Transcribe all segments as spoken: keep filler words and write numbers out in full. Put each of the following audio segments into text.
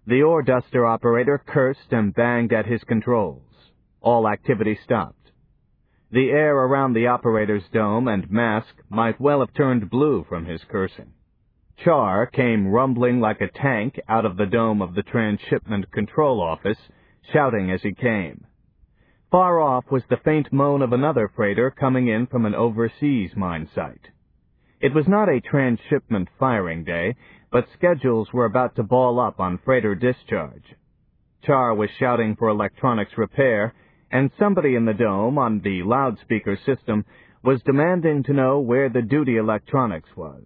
The ore duster operator cursed and banged at his controls. All activity stopped. The air around the operator's dome and mask might well have turned blue from his cursing. Char came rumbling like a tank out of the dome of the transshipment control office, shouting as he came. Far off was the faint moan of another freighter coming in from an overseas mine site. It was not a transshipment firing day, but schedules were about to ball up on freighter discharge. Char was shouting for electronics repair, and somebody in the dome on the loudspeaker system was demanding to know where the duty electronics was.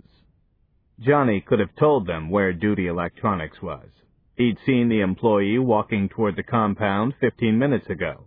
Johnny could have told them where duty electronics was. He'd seen the employee walking toward the compound fifteen minutes ago.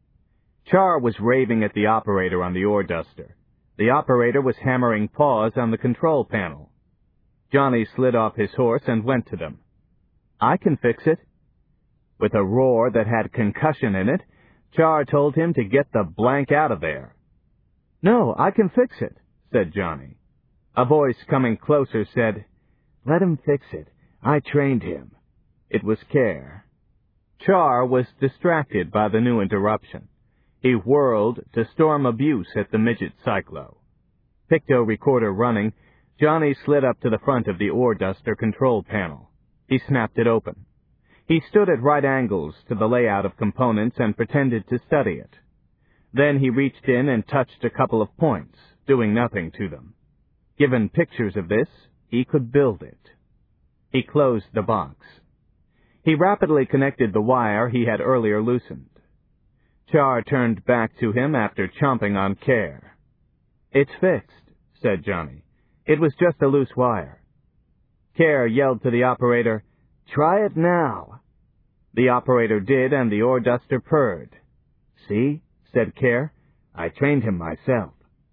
Char was raving at the operator on the ore duster. The operator was hammering pause on the control panel. Johnny slid off his horse and went to them. "I can fix it." With a roar that had concussion in it, Char told him to get the blank out of there. "No, I can fix it," said Johnny. A voice coming closer said, "Let him fix it. I trained him." It was Care. Char was distracted by the new interruption. He whirled to storm abuse at the midget cyclo. Picto recorder running, Johnny slid up to the front of the ore duster control panel. He snapped it open. He stood at right angles to the layout of components and pretended to study it. Then he reached in and touched a couple of points, doing nothing to them. Given pictures of this, he could build it. He closed the box. He rapidly connected the wire he had earlier loosened. Char turned back to him after chomping on Care. "It's fixed," said Johnny. "It was just a loose wire." Care yelled to the operator, "Try it now." The operator did, and the ore duster purred. "See?" said Care. "I trained him myself."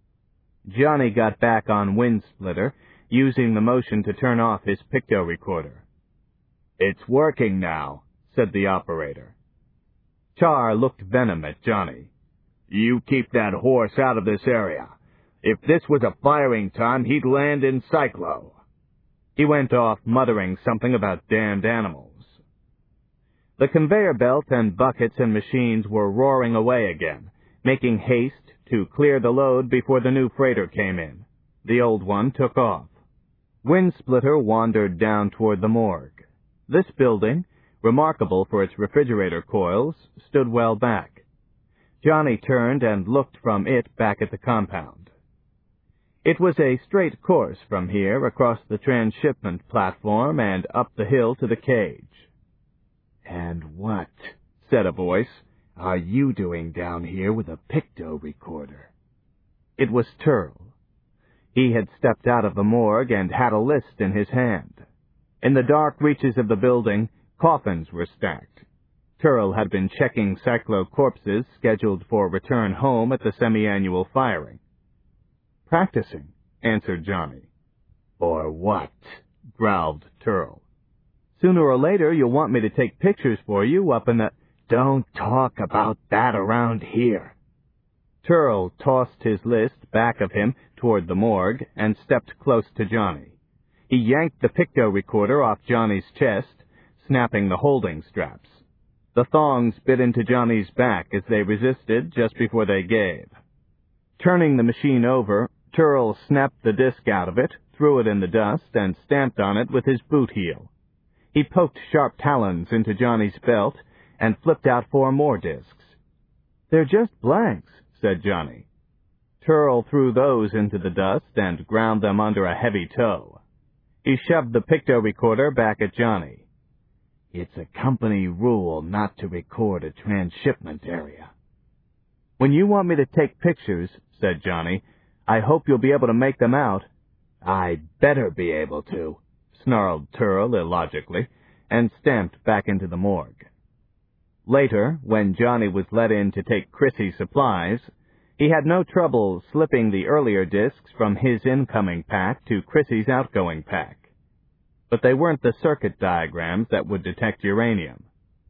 Johnny got back on Wind Splitter, using the motion to turn off his picto recorder. "It's working now," said the operator. Char looked venom at Johnny. "You keep that horse out of this area. If this was a firing time, he'd land in Cyclo." He went off muttering something about damned animals. The conveyor belt and buckets and machines were roaring away again, making haste to clear the load before the new freighter came in. The old one took off. Wind Splitter wandered down toward the morgue. This building, remarkable for its refrigerator coils, stood well back. Johnny turned and looked from it back at the compound. It was a straight course from here across the transshipment platform and up the hill to the cage. "And what," said a voice, "are you doing down here with a picto recorder?" It was Turl. He had stepped out of the morgue and had a list in his hand. In the dark reaches of the building, coffins were stacked. Turl had been checking cyclo corpses scheduled for return home at the semi-annual firing. "Practicing," answered Johnny. "For what?" growled Turl. "Sooner or later you'll want me to take pictures for you up in the—" "Don't talk about that around here." Turl tossed his list back of him toward the morgue and stepped close to Johnny. He yanked the picto recorder off Johnny's chest, snapping the holding straps. The thongs bit into Johnny's back as they resisted just before they gave. Turning the machine over, Turl snapped the disc out of it, threw it in the dust, and stamped on it with his boot heel. He poked sharp talons into Johnny's belt and flipped out four more discs. "They're just blanks," said Johnny. Turl threw those into the dust and ground them under a heavy toe. He shoved the picto recorder back at Johnny. "It's a company rule not to record a transshipment area." "When you want me to take pictures," said Johnny, "I hope you'll be able to make them out." "I better be able to," snarled Turl illogically, and stamped back into the morgue. Later, when Johnny was let in to take Chrissy's supplies, he had no trouble slipping the earlier discs from his incoming pack to Chrissy's outgoing pack. But they weren't the circuit diagrams that would detect uranium.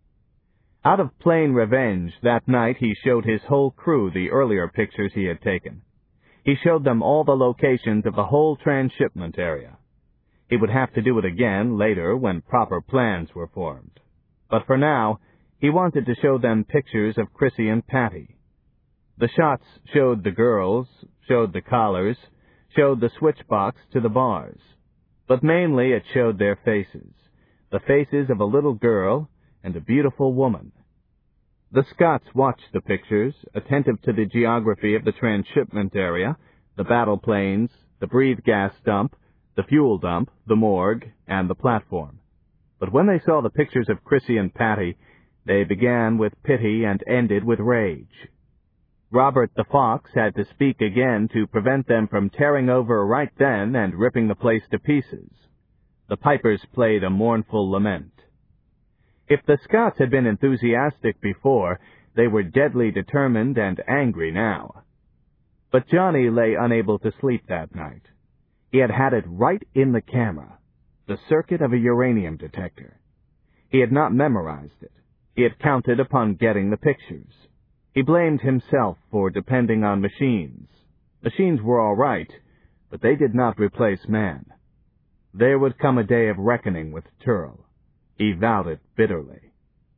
Out of plain revenge, that night he showed his whole crew the earlier pictures he had taken. He showed them all the locations of the whole transshipment area. He would have to do it again later when proper plans were formed. But for now, he wanted to show them pictures of Chrissy and Patty. The shots showed the girls, showed the collars, showed the switchbox to the bars. But mainly it showed their faces, the faces of a little girl and a beautiful woman. The Scotts watched the pictures, attentive to the geography of the transshipment area, the battle planes, the breathe gas dump, the fuel dump, the morgue, and the platform. But when they saw the pictures of Chrissy and Patty, they began with pity and ended with rage. Robert the Fox had to speak again to prevent them from tearing over right then and ripping the place to pieces. The pipers played a mournful lament. If the Scotts had been enthusiastic before, they were deadly determined and angry now. But Johnny lay unable to sleep that night. He had had it right in the camera, the circuit of a uranium detector. He had not memorized it. He had counted upon getting the pictures. He blamed himself for depending on machines. Machines were all right, but they did not replace man. There would come a day of reckoning with Turl. He vowed it bitterly.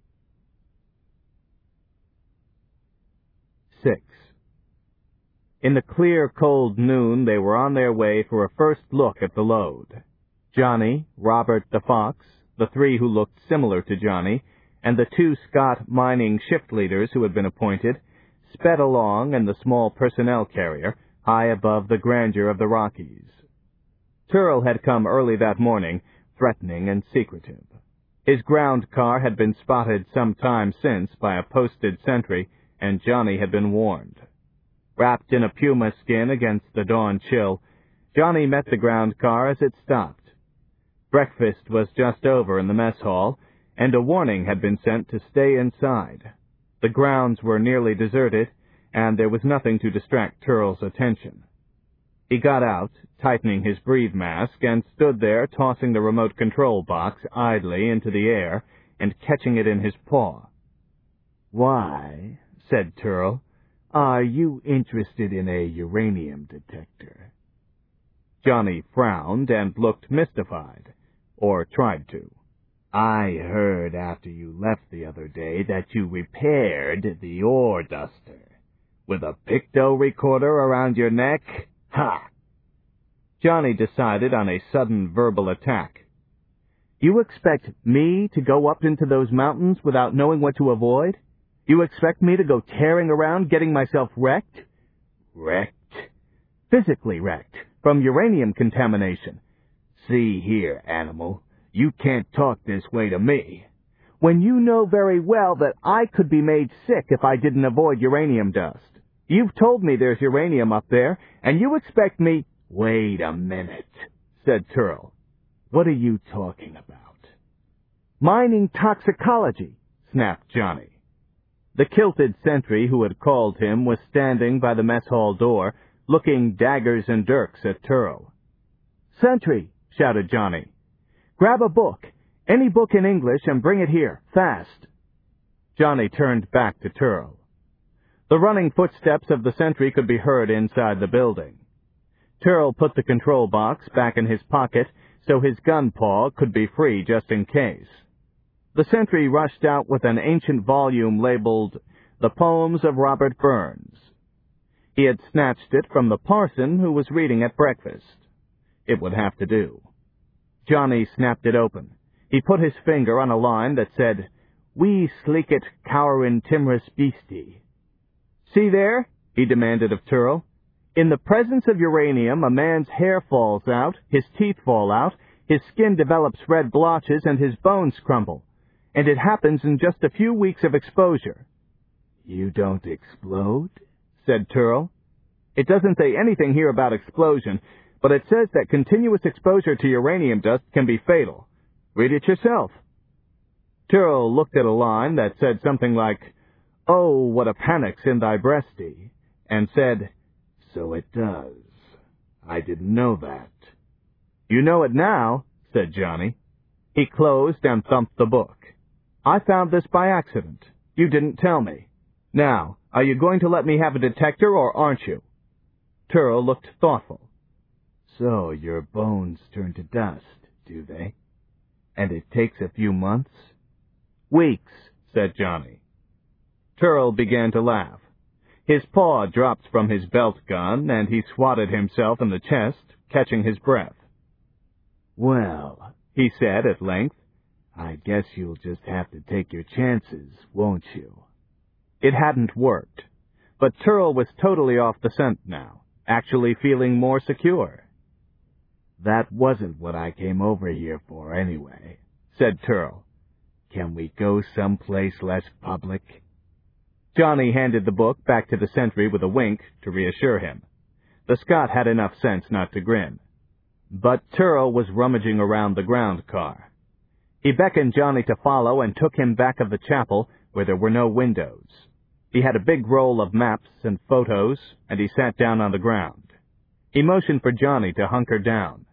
Six. In the clear, cold noon, they were on their way for a first look at the load. Johnny, Robert the Fox, the three who looked similar to Johnny, and the two Scott mining shift leaders who had been appointed, sped along in the small personnel carrier, high above the grandeur of the Rockies. Turl had come early that morning, threatening and secretive. His ground car had been spotted some time since by a posted sentry, and Johnny had been warned. Wrapped in a puma skin against the dawn chill, Johnny met the ground car as it stopped. Breakfast was just over in the mess hall, and a warning had been sent to stay inside. The grounds were nearly deserted, and there was nothing to distract Turl's attention. He got out, tightening his breathe mask, and stood there tossing the remote control box idly into the air and catching it in his paw. "Why," said Turl, "are you interested in a uranium detector?" Johnny frowned and looked mystified, or tried to. "I heard after you left the other day that you repaired the ore duster. With a picto recorder around your neck? Ha!" Johnny decided on a sudden verbal attack. "You expect me to go up into those mountains without knowing what to avoid? You expect me to go tearing around getting myself wrecked?" "Wrecked?" "Physically wrecked, from uranium contamination." "See here, animal. You can't talk this way to me." "When you know very well that I could be made sick if I didn't avoid uranium dust. You've told me there's uranium up there, and you expect me—" "Wait a minute," said Turl. "What are you talking about?" "Mining toxicology," snapped Johnny. The kilted sentry who had called him was standing by the mess hall door, looking daggers and dirks at Turl. "Sentry," shouted Johnny, "grab a book, any book in English, and bring it here, fast." Johnny turned back to Turl. The running footsteps of the sentry could be heard inside the building. Turl put the control box back in his pocket so his gun paw could be free just in case. The sentry rushed out with an ancient volume labeled The Poems of Robert Burns. He had snatched it from the parson who was reading at breakfast. It would have to do. Johnny snapped it open. He put his finger on a line that said, "We sleeket cowrin timorous beastie." "See there?" he demanded of Turl. "In the presence of uranium, a man's hair falls out, his teeth fall out, his skin develops red blotches, and his bones crumble. And it happens in just a few weeks of exposure." "You don't explode?" said Turl. "It doesn't say anything here about explosion, but it says that continuous exposure to uranium dust can be fatal. Read it yourself." Turl looked at a line that said something like, "Oh, what a panic's in thy breastie," and said, "So it does. I didn't know that." "You know it now," said Johnny. He closed and thumped the book. "I found this by accident. You didn't tell me. Now, are you going to let me have a detector or aren't you?" Turl looked thoughtful. "So your bones turn to dust. do they? And it takes a few months? Weeks, said Johnny. Turl began to laugh. His paw dropped from his belt gun, and he swatted himself in the chest, catching his breath. Well, he said at length, I guess you'll just have to take your chances, won't you? It hadn't worked, but Turl was totally off the scent now, actually feeling more secure. That wasn't what I came over here for anyway, said Turl. Can we go someplace less public? Johnny handed the book back to the sentry with a wink to reassure him. The Scot had enough sense not to grin. But Turl was rummaging around the ground car. He beckoned Johnny to follow and took him back of the chapel where there were no windows. He had a big roll of maps and photos, and he sat down on the ground. He motioned for Johnny to hunker down.